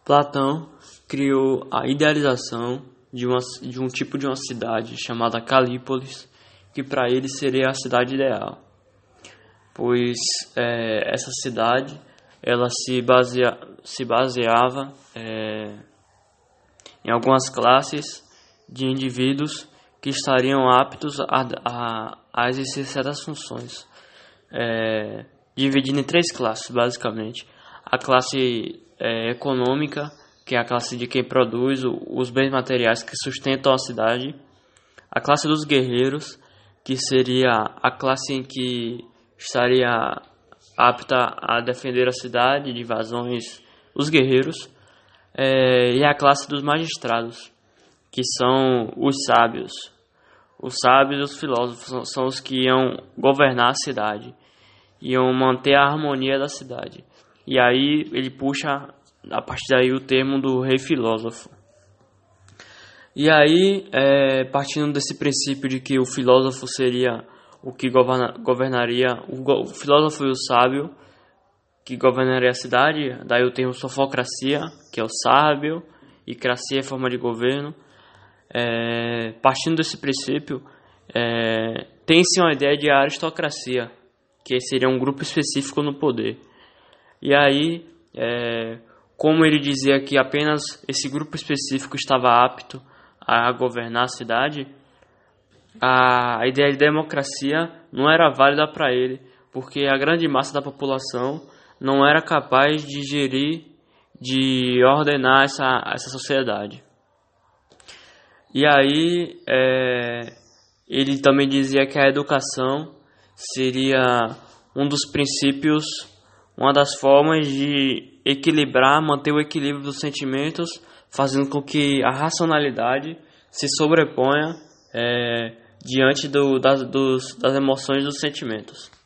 Platão criou a idealização de um tipo de uma cidade chamada Calípolis, que para ele seria a cidade ideal, pois essa cidade ela se baseava em algumas classes de indivíduos que estariam aptos a exercer certas funções, dividindo em três classes, basicamente. A classe econômica, que é a classe de quem produz os bens materiais que sustentam a cidade. A classe dos guerreiros, que seria a classe em que estaria apta a defender a cidade de invasões, os guerreiros. E a classe dos magistrados, que são os sábios. Os sábios e os filósofos são os que iam governar a cidade, iam manter a harmonia da cidade. E aí ele puxa, a partir daí, o termo do rei filósofo. E aí, partindo desse princípio de que o filósofo seria o que governaria, o filósofo e o sábio, que governaria a cidade, daí o termo sofocracia, que é o sábio, e cracia é forma de governo. Partindo desse princípio, tem-se uma ideia de aristocracia, que seria um grupo específico no poder. E aí, como ele dizia que apenas esse grupo específico estava apto a governar a cidade, a ideia de democracia não era válida para ele, porque a grande massa da população não era capaz de gerir, de ordenar essa sociedade. E aí, ele também dizia que a educação seria um dos princípios, uma das formas de manter o equilíbrio dos sentimentos, fazendo com que a racionalidade se sobreponha diante das emoções e dos sentimentos.